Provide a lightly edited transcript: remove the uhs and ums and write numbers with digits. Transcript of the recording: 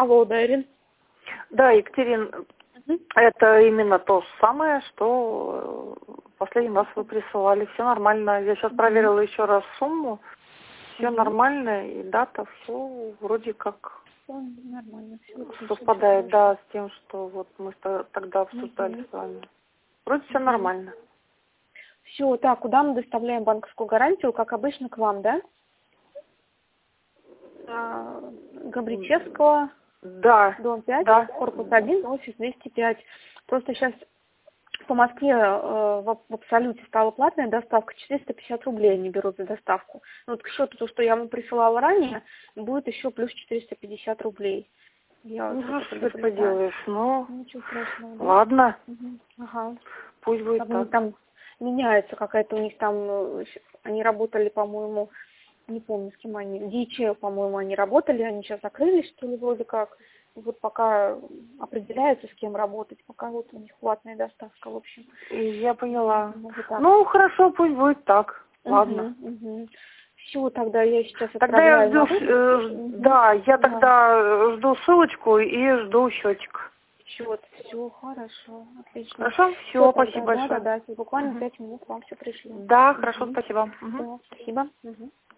Алло, да, Ирин? Да, Екатерин, это именно то самое, что последний раз вы присылали. Все нормально. Я сейчас проверила еще раз сумму. Все нормально, и дата, все вроде как Всё нормально, всё совпадает, да, с тем, что вот мы тогда обсуждали с вами. Вроде все нормально. Все, так, куда мы доставляем банковскую гарантию? Как обычно, к вам, да? Габричевского, Да. дом 5, Да. корпус 1, офис 205. Просто сейчас по Москве в абсолюте стала платная доставка, 450 рублей они берут за доставку. Ну, вот к счету, то, что я вам присылала ранее, будет еще плюс 450 рублей. Я Ну, вот что это теперь поделаешь, ну, ничего страшного, да? ладно, Ага. пусть будет так. Там меняется какая-то у них там, они работали, по-моему, не помню, с кем они, DHL, по-моему, они работали, они сейчас закрылись, что ли, вроде как. Вот пока определяются, с кем работать, пока вот у них платная доставка, в общем. Я поняла. Вот Ну, хорошо, пусть будет так. Ладно. Все, тогда я сейчас Тогда я отправляю. жду, да, я тогда жду ссылочку и жду счетик. Счет, все хорошо, отлично. Хорошо? Все, Всё спасибо тогда, большое. да, буквально 5 минут вам все пришлю. Да, хорошо, спасибо. Да, спасибо.